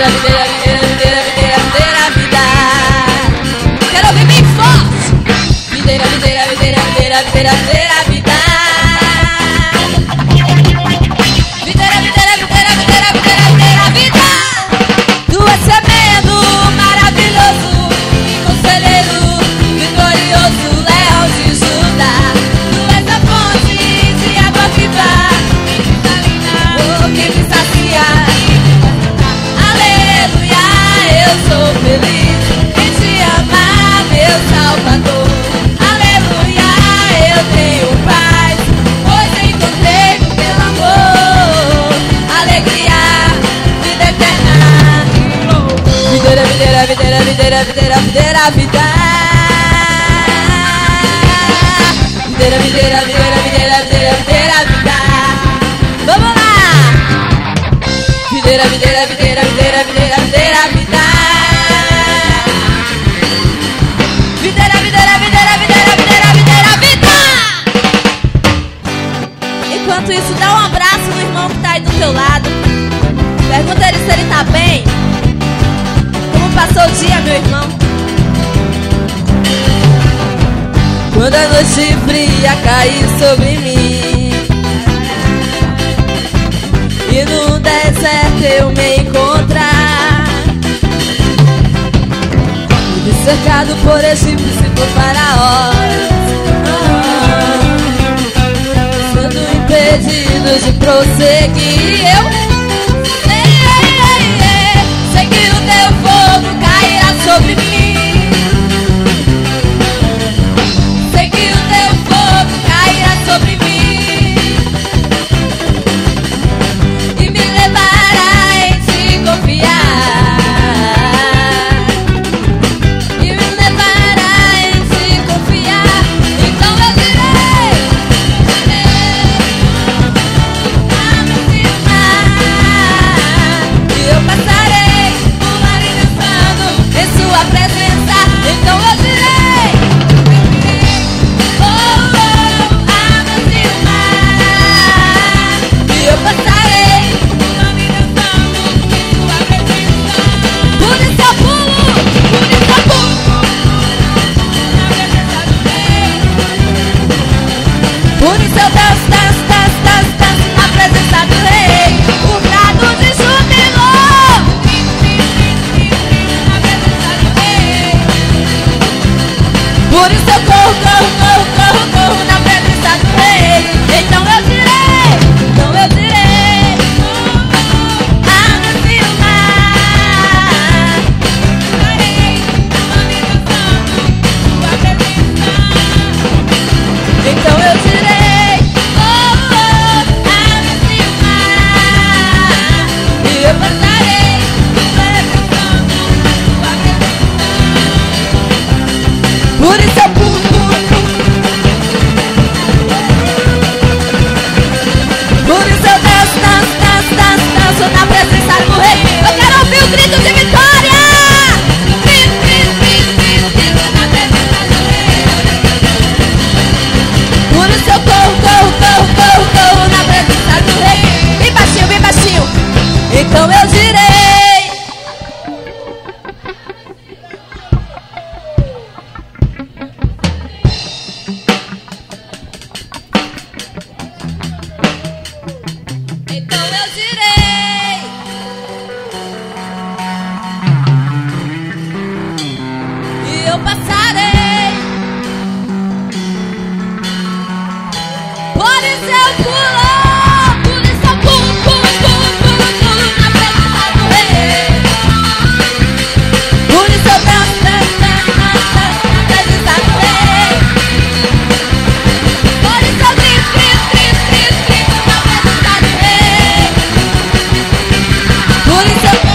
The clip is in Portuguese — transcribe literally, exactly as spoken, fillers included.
videira, videira, videira, videira, videira, videira, vida. Quero ouvir bem forte. Videira, videira, videira, videira, videira, videira, vida. Videira, videira, videira, videira, videira, videira, vida. Tu és tremendo, maravilhoso, conselheiro, vitorioso, leão de Judá. Tu és a fonte de água viva, oh, que me sacia. Aleluia, eu sou feliz em te amar, meu Salvador. Aleluia, eu tenho paz, pois encontrei teu amor. Alegria, vida eterna. Videira, videira, videira, videira, videira, videira, vida. Videira, videira, videira, videira, videira, videira, vida. Vamos lá! Videira, videira, videira, videira, videira, videira, vida. Videira, videira, videira, videira, videira, videira, vida. Enquanto isso, dá um abraço no irmão que tá aí do teu lado. Pergunta ele se ele tá bem. Como passou o dia, meu irmão? Quando a noite fria cair sobre mim e no deserto eu me encontrar, e cercado por esse princípio faraós, sendo impedido de prosseguir, eu sei que o teu fogo cairá sobre mim. Sei que o teu fogo cairá sobre mim e me levará em te confiar, e me levará em te confiar. Então eu direi, e eu passarei o mar e dançando em sua presença. Então eu direi, oh, oh, águas e o mar, e eu passarei o mar e dançando em sua presença. Por isso eu pulo, por isso eu pulo na presença do rei. Por isso eu danço, danço, danço, danço, danço na presença do rei. O brado de júbilo na presença do rei. Por isso eu corro, corro, corro, corro, corro na presença do rei. Então eu direi, então eu direi, águas e o mar, estarei amando sua presença. Então eu direi, oh, oh, águas e o mar, e eu passarei representando sua presença. Por isso eu pulo, pulo, pulo. Por isso eu danço, danço, danço, danço, danço na presença do rei. Eu quero ouvir o grito de vitória. Grito, grito, grito, grito, grito na presença do rei. Por isso eu corro, corro, corro, corro, corro na presença do rei. Bem baixinho, bem baixinho. Então eu direi, então eu direi, e eu passarei. Por isso eu pulo, por isso eu pulo, pulo, pulo, pulo, pulo na presença do rei. Por isso eu danço, danço, danço, danço, danço na presença do rei. Por isso eu grito, grito, grito, grito, grito na presença do rei. Por isso eu